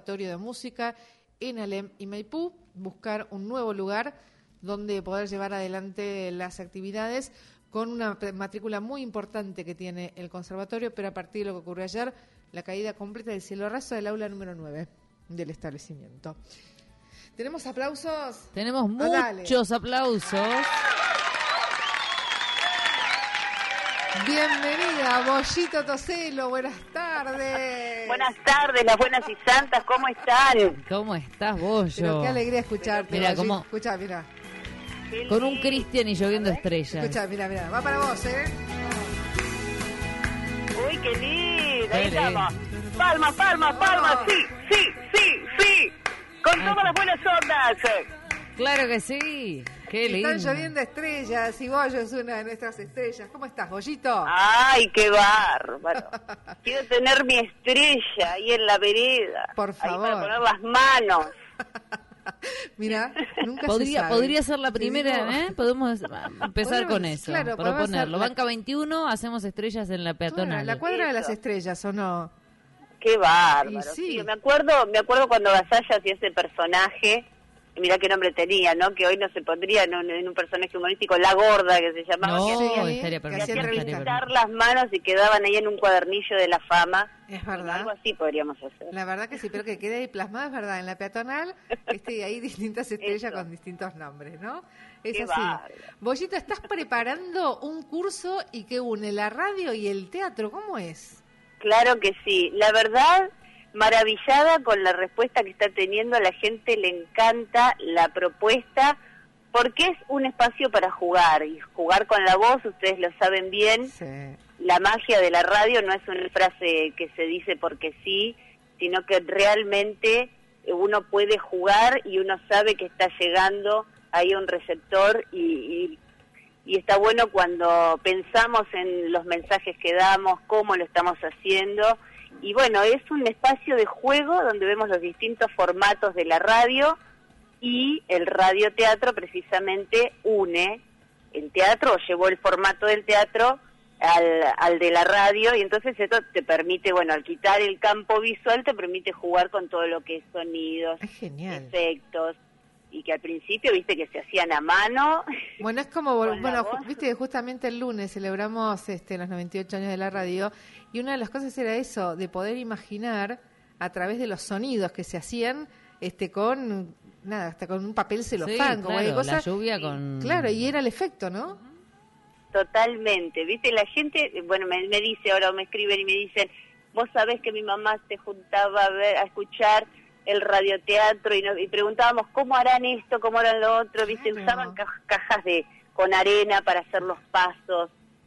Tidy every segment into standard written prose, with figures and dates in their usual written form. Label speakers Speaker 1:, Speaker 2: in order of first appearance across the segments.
Speaker 1: Conservatorio de Música en Alem y Maipú, buscar un nuevo lugar donde poder llevar adelante las actividades con una matrícula muy importante que tiene el conservatorio, pero a partir de lo que ocurrió ayer, la caída completa del cielo raso del aula número 9 del establecimiento. ¿Tenemos aplausos?
Speaker 2: Tenemos muchos aplausos.
Speaker 1: Bienvenida, Bollito Toselo, buenas tardes.
Speaker 3: Buenas tardes, las buenas y santas, ¿cómo están?
Speaker 2: ¿Cómo estás, Bollo?
Speaker 1: Pero qué alegría escucharte.
Speaker 2: Mira, cómo...
Speaker 1: Escuchá, mira.
Speaker 2: Con un Cristian y lloviendo estrellas.
Speaker 1: Escuchá, mira, va para vos, ¿eh?
Speaker 3: Uy, qué lindo, ahí estamos. Palmas, sí. Con todas las buenas ondas.
Speaker 2: Claro que sí. Qué lindo.
Speaker 1: Están lloviendo estrellas y Bollo es una de nuestras estrellas. ¿Cómo estás, Bollito?
Speaker 3: Ay, qué bárbaro. Quiero tener mi estrella ahí en la vereda.
Speaker 1: Por favor.
Speaker 3: Ahí para poner las manos.
Speaker 1: Mira, nunca se sabe.
Speaker 2: Podría ser la primera, ¿eh? Podemos empezar con eso,
Speaker 1: claro,
Speaker 2: proponerlo. Banca 21, hacemos estrellas en la peatonal.
Speaker 1: La cuadra de las estrellas, ¿o no?
Speaker 3: Qué bárbaro.
Speaker 1: Sí.
Speaker 3: Sí, me acuerdo cuando Gasalla hacía ese personaje. Mirá qué nombre tenía, ¿no? Que hoy no se pondría en un personaje humorístico, La Gorda, que se llamaba.
Speaker 2: No,
Speaker 3: que
Speaker 2: estaría perfecto.
Speaker 3: hacía pintar las manos y quedaban ahí en un cuadernillo de la fama.
Speaker 1: Es verdad.
Speaker 3: Bueno, algo así podríamos hacer.
Speaker 1: La verdad que sí, pero que quede ahí plasmado, es verdad, en la peatonal, y hay distintas estrellas con distintos nombres, ¿no? Es
Speaker 3: qué
Speaker 1: así.
Speaker 3: bárbaro.
Speaker 1: Bollito, ¿estás preparando un curso y que une la radio y el teatro? ¿Cómo es?
Speaker 3: Claro que sí. La verdad, maravillada con la respuesta que está teniendo, a la gente le encanta la propuesta, porque es un espacio para jugar, y jugar con la voz, ustedes lo saben bien.
Speaker 1: Sí.
Speaker 3: La magia de la radio no es una frase que se dice porque sí, sino que realmente uno puede jugar y uno sabe que está llegando ahí un receptor y está bueno cuando pensamos en los mensajes que damos, cómo lo estamos haciendo. Y bueno, es un espacio de juego donde vemos los distintos formatos de la radio, y el radioteatro precisamente une el teatro, o llevó el formato del teatro al de la radio, y entonces esto te permite, bueno, al quitar el campo visual, te permite jugar con todo lo que es sonidos, efectos, y que al principio, viste, que se hacían a mano.
Speaker 1: Bueno, es como, viste, justamente el lunes celebramos los 98 años de la radio, y una de las cosas era eso, de poder imaginar a través de los sonidos que se hacían con nada, hasta con un papel celofán, como hay cosas.
Speaker 2: La lluvia con...
Speaker 1: Claro, y era el efecto, ¿no?
Speaker 3: Totalmente, viste, la gente, bueno, me dice ahora, o me escriben y me dicen, vos sabés que mi mamá se juntaba a escuchar el radioteatro y preguntábamos cómo harán esto, cómo harán lo otro, viste, usaban cajas con arena para hacer los pasos,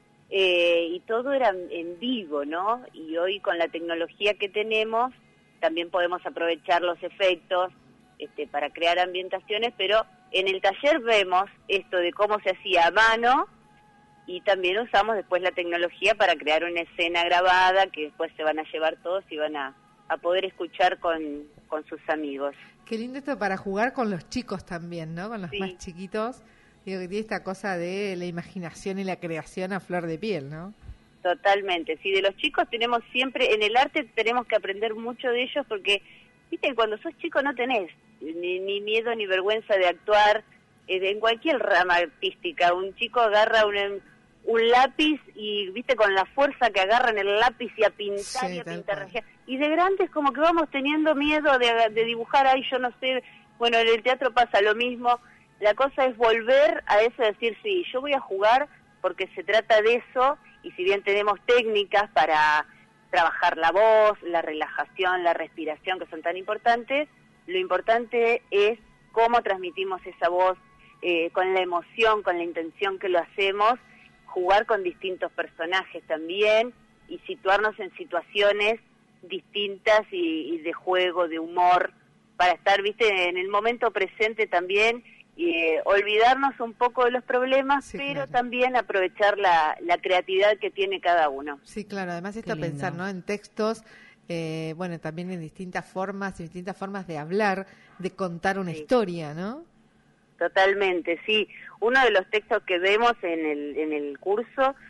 Speaker 3: y todo era en vivo, ¿no? Y hoy con la tecnología que tenemos también podemos aprovechar los efectos para crear ambientaciones, pero en el taller vemos esto de cómo se hacía a mano, y también usamos después la tecnología para crear una escena grabada que después se van a llevar todos y van a poder escuchar con sus amigos.
Speaker 1: Qué lindo esto para jugar con los chicos también, ¿no? Con los más chiquitos. Digo, que tiene esta cosa de la imaginación y la creación a flor de piel, ¿no?
Speaker 3: Totalmente, sí, de los chicos tenemos siempre, en el arte tenemos que aprender mucho de ellos, porque, viste, cuando sos chico no tenés ni miedo ni vergüenza de actuar en cualquier rama artística. Un chico agarra un lápiz y, viste, con la fuerza que agarran el lápiz y a pintar y a pintar. Y de grandes como que vamos teniendo miedo de dibujar, ahí yo no sé, bueno, en el teatro pasa lo mismo. La cosa es volver a eso, decir, sí, yo voy a jugar porque se trata de eso, y si bien tenemos técnicas para trabajar la voz, la relajación, la respiración, que son tan importantes, lo importante es cómo transmitimos esa voz, con la emoción, con la intención que lo hacemos, jugar con distintos personajes también, y situarnos en situaciones distintas y de juego, de humor, para estar, viste, en el momento presente también, y olvidarnos un poco de los problemas, pero también aprovechar la creatividad que tiene cada uno.
Speaker 1: Sí, claro, además esto pensar, ¿no?, en textos, bueno, también en distintas formas de hablar, de contar una historia, ¿no?
Speaker 3: Totalmente, sí. Uno de los textos que vemos en el curso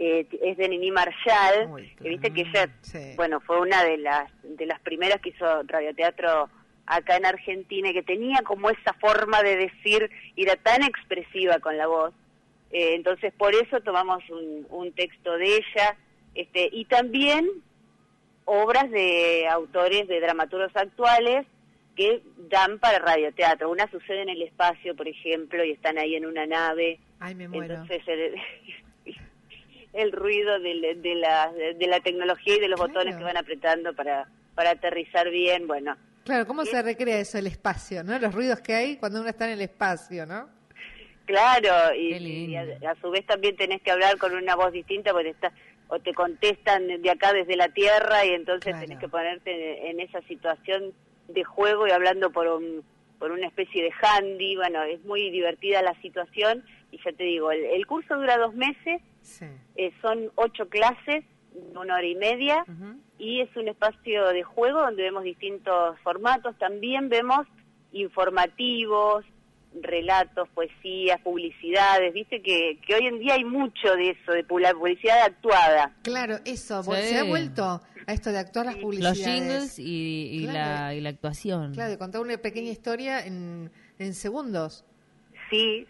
Speaker 3: es de Nini Marshall.
Speaker 1: Uy,
Speaker 3: Viste que ella,
Speaker 1: sí.
Speaker 3: bueno, fue una de las primeras que hizo radioteatro acá en Argentina, y que tenía como esa forma de decir, y era tan expresiva con la voz. Entonces por eso tomamos un texto de ella, y también obras de autores, de dramaturgos actuales que dan para radioteatro. Una sucede en el espacio, por ejemplo, y están ahí en una nave.
Speaker 1: Ay, me muero.
Speaker 3: Entonces el ruido de la tecnología y de los
Speaker 1: Claro.
Speaker 3: botones que van apretando para aterrizar bien, bueno.
Speaker 1: Claro, ¿cómo se recrea eso, el espacio, ¿no? Los ruidos que hay cuando uno está en el espacio, ¿no?
Speaker 3: Claro,
Speaker 2: Qué
Speaker 3: y
Speaker 2: lindo.
Speaker 3: a su vez también tenés que hablar con una voz distinta, porque o te contestan de acá desde la Tierra, y entonces
Speaker 1: Claro.
Speaker 3: tenés que ponerte en esa situación de juego y hablando por una especie de handy. Bueno, es muy divertida la situación, y ya te digo, el curso dura 2 meses,
Speaker 1: Sí.
Speaker 3: son 8 clases, 1 hora y media,
Speaker 2: Ujú.
Speaker 3: y es un espacio de juego donde vemos distintos formatos. También vemos informativos, relatos, poesías, publicidades. Viste que hoy en día hay mucho de eso, de publicidad actuada.
Speaker 1: Claro, eso,
Speaker 2: Sí.
Speaker 1: se ha vuelto a esto de actuar las publicidades.
Speaker 2: Los jingles y
Speaker 1: Claro.
Speaker 2: la actuación.
Speaker 1: Claro, de contar una pequeña historia en segundos.
Speaker 3: Sí,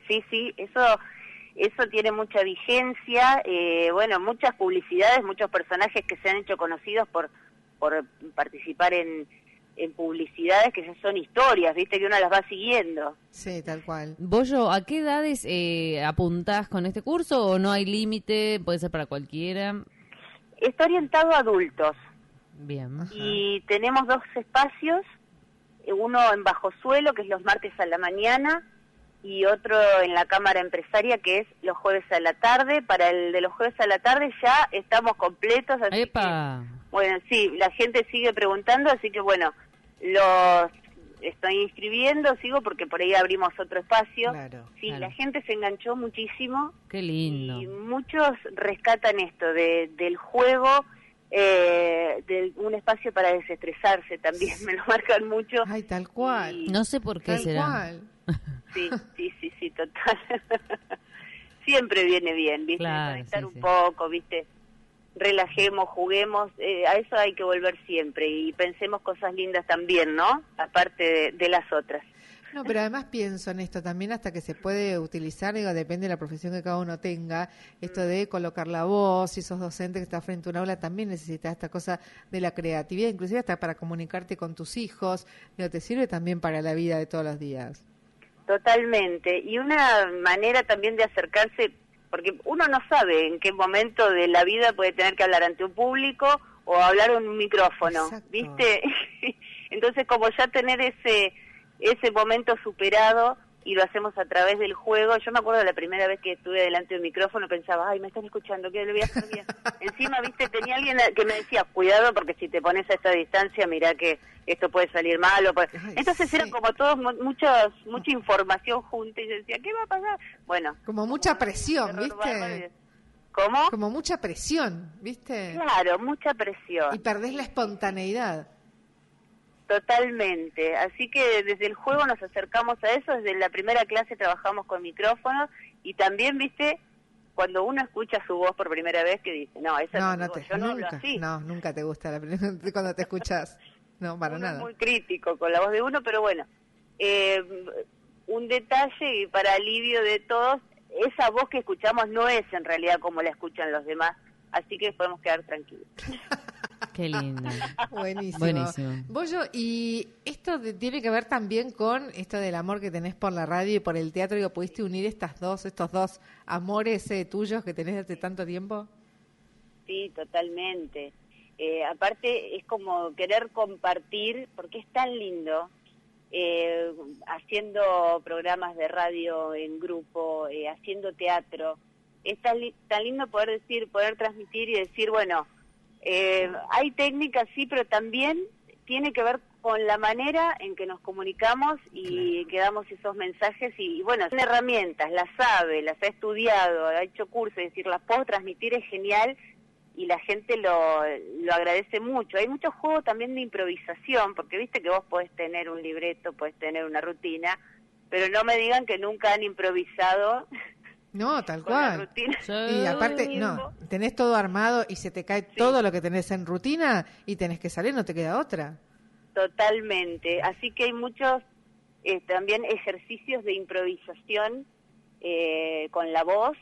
Speaker 3: eso tiene mucha vigencia. Bueno, muchas publicidades, muchos personajes que se han hecho conocidos por participar en publicidades que ya son historias, viste, que uno las va siguiendo.
Speaker 1: Sí, tal cual.
Speaker 2: Bollo, ¿a qué edades apuntás con este curso o no hay límite? ¿Puede ser para cualquiera?
Speaker 3: Está orientado a adultos.
Speaker 2: Bien.
Speaker 3: Y tenemos 2 espacios, uno en bajo suelo, que es los martes a la mañana, y otro en la Cámara Empresaria, que es los jueves a la tarde. Para el de los jueves a la tarde ya estamos completos, así
Speaker 2: ¡Epa!
Speaker 3: que, bueno, sí, la gente sigue preguntando, así que bueno, los estoy inscribiendo, sigo porque por ahí abrimos otro espacio.
Speaker 1: Claro,
Speaker 3: Sí,
Speaker 2: claro.
Speaker 3: la gente se enganchó muchísimo.
Speaker 2: ¡Qué lindo!
Speaker 3: Y muchos rescatan esto del juego, de un espacio para desestresarse también, me lo marcan mucho.
Speaker 1: Ay, tal cual.
Speaker 3: Y-
Speaker 2: No sé por qué
Speaker 1: Tal
Speaker 2: será.
Speaker 1: cual.
Speaker 3: Sí, total. Siempre viene bien, ¿viste?
Speaker 2: Claro,
Speaker 3: Desconectar
Speaker 2: sí,
Speaker 3: un
Speaker 2: sí.
Speaker 3: poco, ¿viste? Relajemos, juguemos, a eso hay que volver siempre, y pensemos cosas lindas también, ¿no? Aparte de las otras.
Speaker 1: No, pero además pienso en esto también, hasta que se puede utilizar, digo, depende de la profesión que cada uno tenga, esto de colocar la voz, si sos docente que está frente a un aula, también necesitas esta cosa de la creatividad, inclusive hasta para comunicarte con tus hijos, digo, te sirve también para la vida de todos los días.
Speaker 3: Totalmente, y una manera también de acercarse, porque uno no sabe en qué momento de la vida puede tener que hablar ante un público o hablar en un micrófono,
Speaker 1: Exacto.
Speaker 3: ¿viste? Entonces, como ya tener ese momento superado, y lo hacemos a través del juego. Yo me acuerdo de la primera vez que estuve delante de un micrófono, pensaba, ay, me están escuchando, ¿qué le voy a hacer bien? Encima, viste, tenía alguien que me decía, cuidado, porque si te pones a esta distancia, mirá que esto puede salir mal.
Speaker 1: Ay,
Speaker 3: Entonces
Speaker 1: sí.
Speaker 3: era como todo, mucha información junta, y yo decía, ¿qué va a pasar? Bueno.
Speaker 1: Como mucha presión,
Speaker 3: error bárbaro.
Speaker 1: ¿viste?
Speaker 3: ¿Cómo?
Speaker 1: Como mucha presión, ¿viste?
Speaker 3: Claro, mucha presión.
Speaker 1: Y perdés la espontaneidad.
Speaker 3: Totalmente, así que desde el juego nos acercamos a eso, desde la primera clase trabajamos con micrófonos, y también, viste, cuando uno escucha su voz por primera vez, que dice, no, esa
Speaker 1: No,
Speaker 3: no,
Speaker 1: no
Speaker 3: es mi voz, yo no hablo
Speaker 1: nunca,
Speaker 3: así.
Speaker 1: no, nunca te gusta cuando te escuchas. No, para
Speaker 3: Uno es
Speaker 1: nada.
Speaker 3: muy crítico con la voz de uno, pero bueno, un detalle, y para alivio de todos, esa voz que escuchamos no es en realidad como la escuchan los demás, así que podemos quedar tranquilos.
Speaker 2: Qué lindo.
Speaker 1: Buenísimo.
Speaker 2: Buenísimo.
Speaker 1: Bollo, y esto tiene que ver también con esto del amor que tenés por la radio y por el teatro. Digo, ¿pudiste unir estos dos amores tuyos que tenés desde tanto tiempo?
Speaker 3: Sí, totalmente. Aparte es como querer compartir, porque es tan lindo, haciendo programas de radio en grupo, haciendo teatro. Es tan lindo poder transmitir y decir, bueno, hay técnicas, sí, pero también tiene que ver con la manera en que nos comunicamos y que damos esos mensajes. Y bueno, son herramientas, las sabe, las ha estudiado, ha hecho cursos, es decir, las puedo transmitir, es genial, y la gente lo agradece mucho. Hay mucho juego también de improvisación, porque viste que vos podés tener un libreto, podés tener una rutina, pero no me digan que nunca han improvisado
Speaker 1: No, tal
Speaker 3: con la
Speaker 1: cual.
Speaker 3: rutina.
Speaker 2: Sí.
Speaker 1: Y aparte, no, tenés todo armado y se te cae todo lo que tenés en rutina y tenés que salir, no te queda otra.
Speaker 3: Totalmente. Así que hay muchos también ejercicios de improvisación con la voz,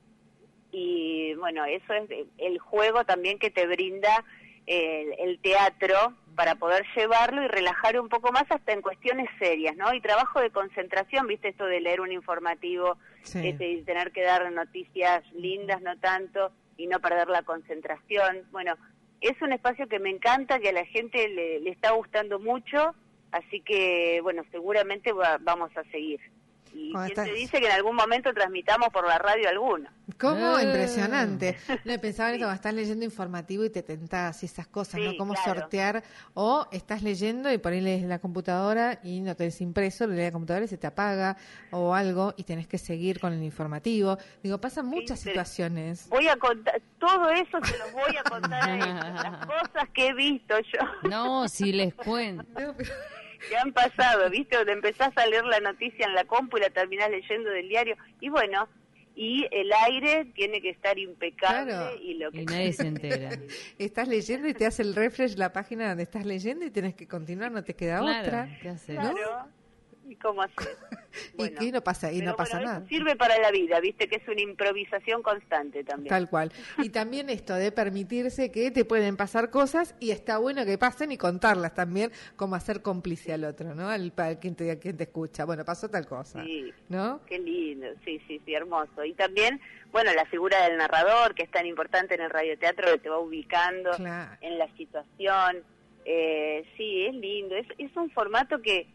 Speaker 3: y bueno, eso es el juego también que te brinda el teatro para poder llevarlo y relajar un poco más hasta en cuestiones serias, ¿no? Y trabajo de concentración, ¿viste? Esto de leer un informativo,
Speaker 1: Sí.
Speaker 3: y tener que dar noticias lindas, no tanto, y no perder la concentración. Bueno, es un espacio que me encanta, que a la gente le está gustando mucho, así que, bueno, seguramente vamos a seguir. Y
Speaker 1: Cuando
Speaker 3: quién te
Speaker 1: estás-
Speaker 3: dice que en algún momento transmitamos por la radio alguno.
Speaker 1: ¿Cómo? Impresionante. No, pensaba en eso, cuando estás leyendo informativo y te tentás y esas cosas,
Speaker 3: Sí,
Speaker 1: ¿no? Cómo
Speaker 3: claro.
Speaker 1: sortear, o estás leyendo y por ahí lees la computadora y no tenés impreso, lo lees la computadora y se te apaga o algo y tenés que seguir con el informativo. Digo, pasan muchas
Speaker 3: Sí,
Speaker 1: situaciones.
Speaker 3: Voy a contar, todo eso se los voy a contar a ellos, las cosas que he visto yo.
Speaker 2: No, si les cuento.
Speaker 1: No, pero-
Speaker 3: Que han pasado, ¿viste? Donde empezás a leer la noticia en la compu y la terminás leyendo del diario. Y bueno, y el aire tiene que estar impecable.
Speaker 1: Claro.
Speaker 3: Y lo que
Speaker 2: Y nadie se entera.
Speaker 1: Estás leyendo y te hace el refresh la página donde estás leyendo y tenés que continuar, no te queda
Speaker 2: Claro,
Speaker 1: otra.
Speaker 2: ¿qué hacer?
Speaker 3: Claro. ¿Y cómo hacer? Bueno,
Speaker 1: y no pasa, y
Speaker 3: pero
Speaker 1: no pasa
Speaker 3: bueno,
Speaker 1: nada.
Speaker 3: eso sirve para la vida, ¿viste? Que es una improvisación constante también.
Speaker 1: Tal cual. Y también esto de permitirse que te pueden pasar cosas y está bueno que pasen y contarlas también, como hacer cómplice al otro, ¿no? Al quien te escucha. Bueno, pasó tal cosa,
Speaker 3: Sí.
Speaker 1: ¿no?
Speaker 3: Qué lindo, sí, hermoso. Y también, bueno, la figura del narrador, que es tan importante en el radioteatro, que te va ubicando
Speaker 1: Claro.
Speaker 3: en la situación. Sí, es lindo. Es un formato que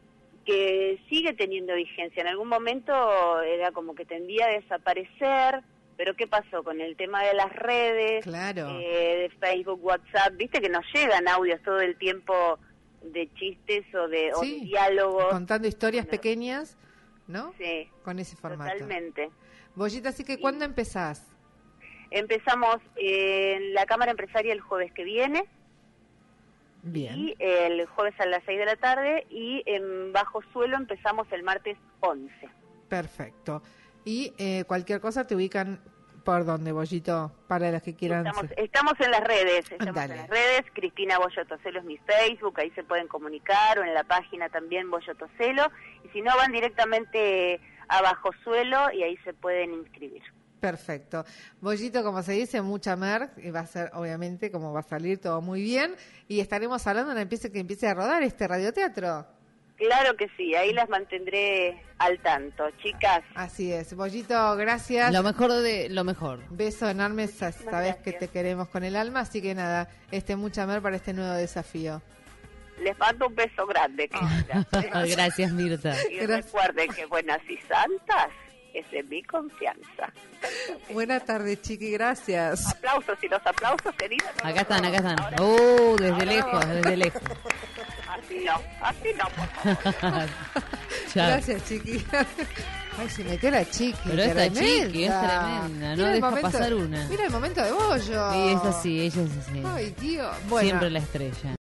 Speaker 3: sigue teniendo vigencia. En algún momento era como que tendía a desaparecer, pero ¿qué pasó con el tema de las redes?
Speaker 1: Claro.
Speaker 3: De Facebook, WhatsApp, viste que nos llegan audios todo el tiempo de chistes o de
Speaker 1: Sí,
Speaker 3: diálogos.
Speaker 1: contando historias
Speaker 3: Bueno,
Speaker 1: pequeñas, ¿no?
Speaker 3: Sí,
Speaker 1: Con ese formato.
Speaker 3: totalmente.
Speaker 1: Bollita, así que ¿cuándo empezás?
Speaker 3: Empezamos en la Cámara Empresaria el jueves que viene,
Speaker 1: Bien.
Speaker 3: y el jueves a las 6 de la tarde, y en Bajo Suelo empezamos el martes 11.
Speaker 1: Perfecto. Y cualquier cosa te ubican por donde, Bollito, para los que quieran.
Speaker 3: Estamos en las redes,
Speaker 1: Dale.
Speaker 3: Cristina Bollo Toselo es mi Facebook, ahí se pueden comunicar, o en la página también Bollo Toselo, y si no van directamente a Bajo Suelo y ahí se pueden inscribir.
Speaker 1: Perfecto. Bollito, como se dice, mucha merc, y va a ser, obviamente, como va a salir todo muy bien, y estaremos hablando de que empiece a rodar este radioteatro.
Speaker 3: Claro que sí, ahí las mantendré al tanto, chicas.
Speaker 1: Así es. Bollito, gracias.
Speaker 2: Lo mejor de lo mejor.
Speaker 1: Beso enorme, sabes
Speaker 3: gracias.
Speaker 1: que te queremos con el alma, así que nada, mucha mer para este nuevo desafío.
Speaker 3: Les mando un beso grande, queridas.
Speaker 2: Gracias, Mirta.
Speaker 3: Y
Speaker 1: Gracias.
Speaker 3: recuerden que buenas y santas es de mi confianza.
Speaker 1: Buenas tardes, Chiqui, gracias.
Speaker 3: Aplausos, y los aplausos, queridas. no
Speaker 2: Acá
Speaker 3: los
Speaker 2: están, acá están.
Speaker 3: ahora-
Speaker 2: Desde
Speaker 3: ahora
Speaker 2: lejos,
Speaker 3: vamos.
Speaker 2: desde lejos.
Speaker 3: Así no, por favor.
Speaker 2: Chao.
Speaker 1: Gracias, Chiqui. Ay, se metió la Chiqui.
Speaker 2: Pero esta
Speaker 1: tremenda.
Speaker 2: Chiqui es tremenda, no
Speaker 1: Mira el
Speaker 2: deja
Speaker 1: momento-
Speaker 2: pasar una.
Speaker 1: Mira el momento de Bollo.
Speaker 2: Y es así, ella es así.
Speaker 1: Ay, tío. Bueno.
Speaker 2: Siempre la estrella.